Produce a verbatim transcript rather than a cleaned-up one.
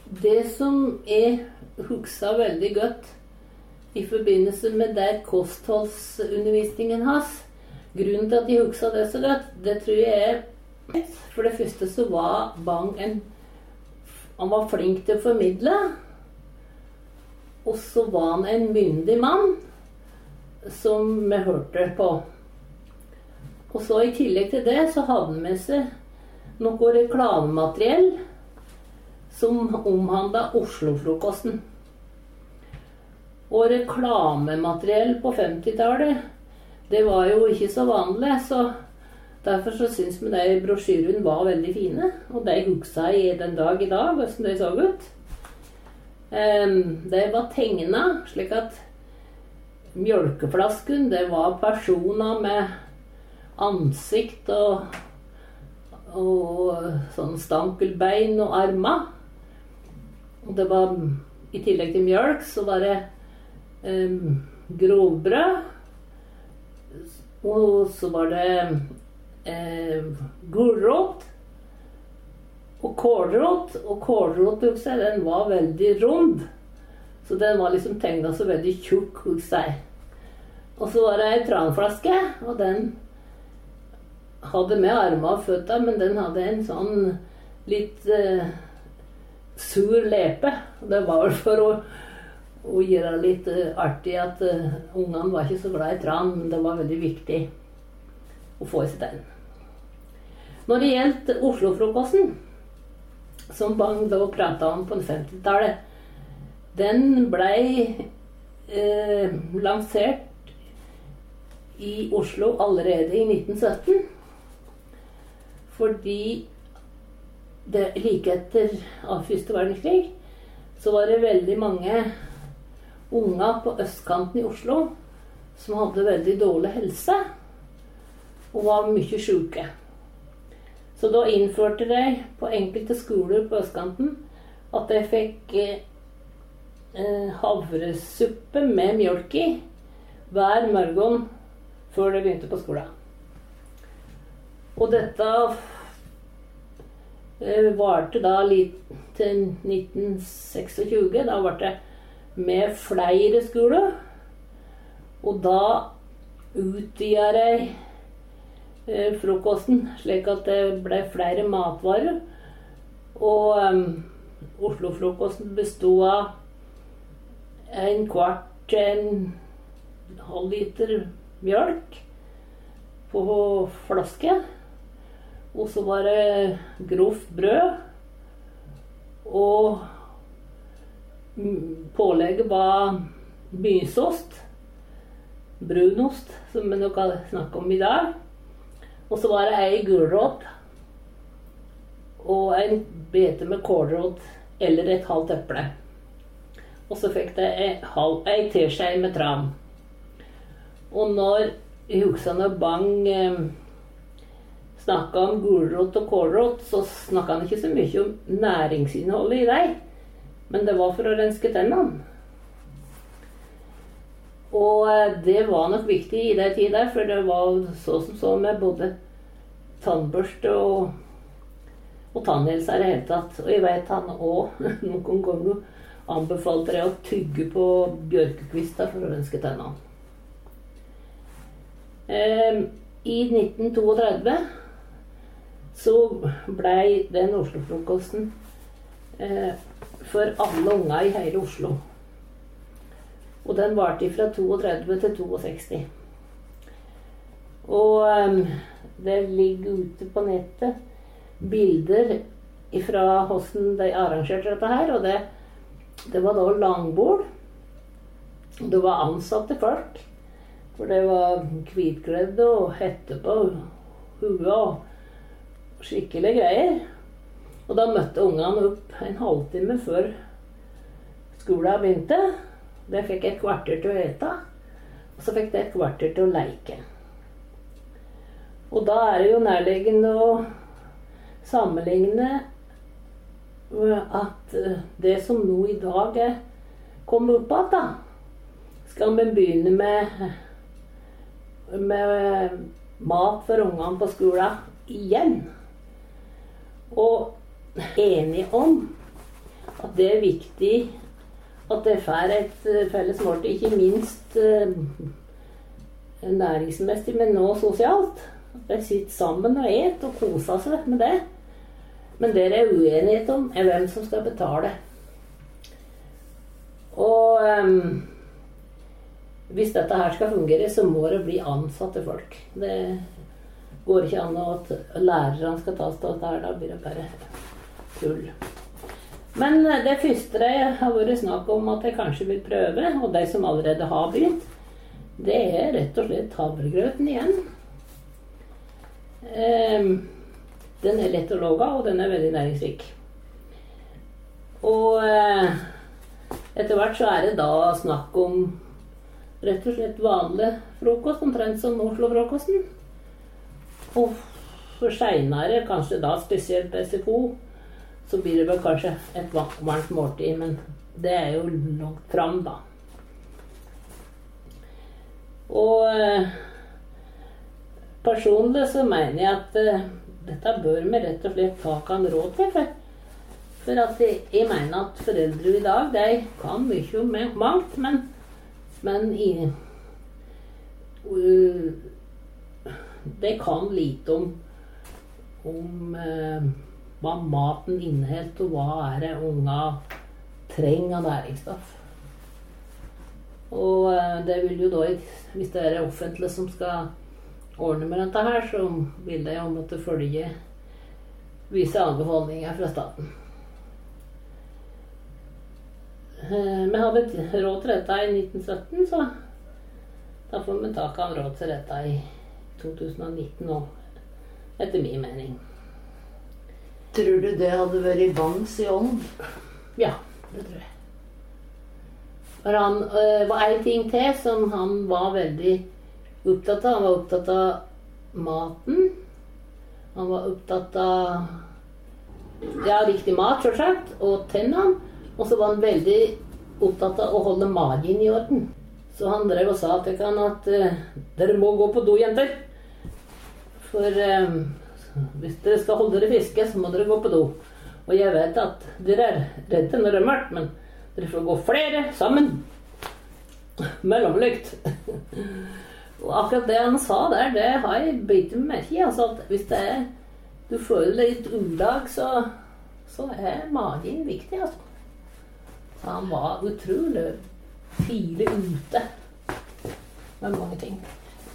Det som jeg husker veldig godt i forbindelse med der kostholdsundervisningen hans, grunnen til at jeg husker det så godt, det tror jeg er, for det første så var Bang en, han var flink til å formidle, og så var han en myndig mann som vi hørte på. Og så i tillegg til det så hadde han med seg noe reklamemateriell som omhandlet Oslo-frokosten. Og reklamemateriell på femtitallet, det var jo ikke så vanlig, så derfor så synes vi de brosjyrene var veldig fine, og de husker jeg den dag i dag, hvordan de så ut. Um, de var tegnet, slik at mjølkeflasken, det var personer med ansikt og, og sånn stankelbein og armer. Og det var, i tillegg til mjølk, så var det um, grovbrød, og så var det um, gulrot og kålrot, og kålrot, den var veldig rund, så den var liksom tegnet så veldig tjukk hos seg. Og så var det en tranflaske, og den hadde med armer og føtter, men den hadde en sånn litt uh, sur lepe. Det var vel for å, å gjøre det litt uh, artig at uh, ungene var ikke så glad i tran, men det var veldig viktig å få i seg den. Når det gjeldt Oslo-frokosten, som Bang da pratet om på femtitallet, den ble uh, lansert i Oslo allerede i nitten sytten, fordi det, like etter første verdenskrig så var det veldig mange unger på østkanten i Oslo som hadde veldig dårlig helse og var mye syke. Så da innførte de på enkelte skoler på østkanten at de fikk eh, havresuppe med mjølk i hver morgen før de begynte på skolen. Og dette eh, varte da litt til nitten tjueseks. Da var det med flere skoler, og da utvidet de eh, frokosten, slik at det ble flere matvarer. Og um, Oslo-frokosten bestod av en kvart til en halv liter mjølk på flaske. Og så var det grovt brød, og pålegget var mysost, brunost, som vi nok har snakket om i dag. Og så var det en gulrot, og en bete med kålrot, eller et halvt eple. Og så fikk det en, halv, en teskje med tran. Og når jeg husker når Bang eh, snakket om gulrot og kålrot, så snakket han ikke så mye om næringsinnholdet i deg, men det var for å renske tennene. Og eh, det var nok viktig i den tiden, for det var så som så med både tannbørste og, og tannhelse i det hele tatt. Og jeg vet han også noen ganger anbefalte deg å tygge på bjørkekvister for å renske tennene. Eh, I nitten trettito så ble den Oslo-frokosten eh, for alle unger i hele Oslo. Og den varte fra trettito til sekstisju. Og um, det ligger ute på nettet bilder fra hvordan de arrangerte dette her, og det, det var da langbord, og det var ansatte folk, for det var hvitkledde og hette på huet og skikkelig greier. Og da møtte ungene opp en halvtime før skolen begynte. De fikk et kvarter til å ete, og så fikk de et kvarter til å leke. Og da er det jo nærliggende å sammenligne at det som nå i dag er kommet opp at da, skal vi begynne med, med mat for ungene på skolen igjen. Og enige om at det er viktig at det får et felles måltid, ikke minst uh, næringsmessig, men også sosialt. At de sitter sammen og et og koser seg med det. Men det det er uenighet om, er hvem som skal betale. Og um, hvis dette her skal fungere, så må det bli ansatte folk. Det går ikke an at lærerne skal ta seg av dette her, da blir det bare tull. Men det første det har vært snakk om at jeg kanskje vil prøve, og de som allerede har begynt, det er rett og slett havregrøten igjen. Um, den er lett å lage, og den er veldig næringsrik. Og uh, etter hvert så er det da snakk om rett og slett vanlig frokost, omtrent som Oslo-frokosten. Og for senere, kanskje da spesielt på S F O, så blir det vel kanskje et varmt måltid, men det er jo langt fram da. Og eh, personlig så mener jeg at eh, dette bør vi rett og slett ta kan råd til, for, for at jeg, jeg mener at foreldre i dag, de kan mye om mangt, men, men i, uh, de kan lite om, om uh, hva maten inneholder, og hva er det unger trenger av næringsstoff. Og uh, det vil jo da, hvis det er det offentlige som skal ordne med dette her, så vil de jo måtte følge vise anbefalinger fra staten. Uh, vi hadde råd til dette i nitten sytten, så da får vi ta kan råd til dette i to tusen nitten nå, etter min mening. Tror du det hadde vært bangs i ånd? Ja, det tror jeg. For han øh, var en ting til som han var veldig opptatt av. Han var opptatt av maten. Han var opptatt av ja, riktig mat, selvsagt, og tennene. Og så var han veldig opptatt av å holde magen i orden. Så han drev og sa til han at uh, dere må gå på do, jenter. For um, hvis dere skal holde dere fiske, så må dere gå på do. Og jeg vet at dere er redde når det er mørkt, men dere får gå flere sammen. Med lommelykt. Og akkurat det han sa der, det har jeg bitt meg merke i. Altså at hvis det er, du føler deg litt udag, så, så er magen viktig, altså. Så han var utrolig tidlig ute med mange ting.